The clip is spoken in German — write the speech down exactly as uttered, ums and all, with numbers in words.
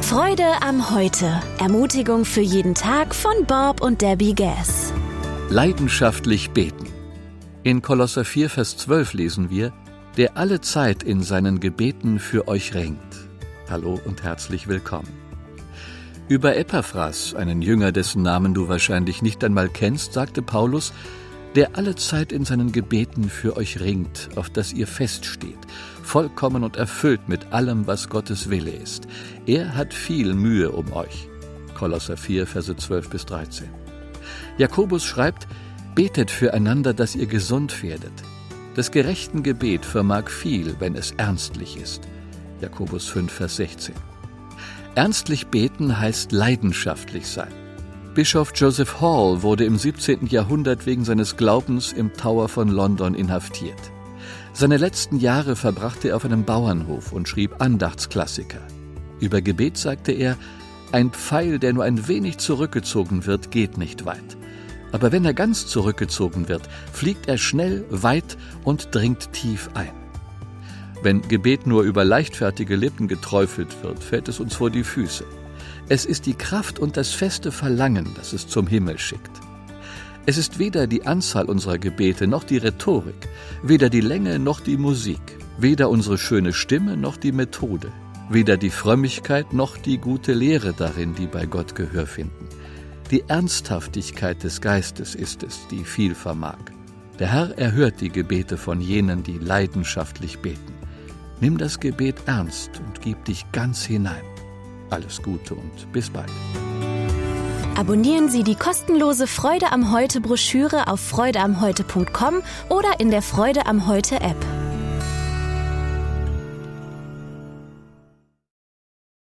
Freude am Heute. Ermutigung für jeden Tag von Bob und Debbie Gass. Leidenschaftlich beten. In Kolosser vier, Vers zwölf lesen wir: Der alle Zeit in seinen Gebeten für euch ringt. Hallo und herzlich willkommen. Über Epaphras, einen Jünger, dessen Namen du wahrscheinlich nicht einmal kennst, sagte Paulus: Der alle Zeit in seinen Gebeten für euch ringt, auf dass ihr feststeht, vollkommen und erfüllt mit allem, was Gottes Wille ist. Er hat viel Mühe um euch. Kolosser vier, Verse zwölf bis dreizehn. Jakobus schreibt: Betet füreinander, dass ihr gesund werdet. Des gerechten Gebet vermag viel, wenn es ernstlich ist. Jakobus fünf, Vers sechzehn. Ernstlich beten heißt leidenschaftlich sein. Bischof Joseph Hall wurde im siebzehnten Jahrhundert wegen seines Glaubens im Tower von London inhaftiert. Seine letzten Jahre verbrachte er auf einem Bauernhof und schrieb Andachtsklassiker. Über Gebet sagte er: Ein Pfeil, der nur ein wenig zurückgezogen wird, geht nicht weit. Aber wenn er ganz zurückgezogen wird, fliegt er schnell, weit und dringt tief ein. Wenn Gebet nur über leichtfertige Lippen geträufelt wird, fällt es uns vor die Füße. Es ist die Kraft und das feste Verlangen, das es zum Himmel schickt. Es ist weder die Anzahl unserer Gebete noch die Rhetorik, weder die Länge noch die Musik, weder unsere schöne Stimme noch die Methode, weder die Frömmigkeit noch die gute Lehre darin, die bei Gott Gehör finden. Die Ernsthaftigkeit des Geistes ist es, die viel vermag. Der Herr erhört die Gebete von jenen, die leidenschaftlich beten. Nimm das Gebet ernst und gib dich ganz hinein. Alles Gute und bis bald. Abonnieren Sie die kostenlose Freude am Heute Broschüre auf freude am heute punkt com oder in der Freude am Heute App.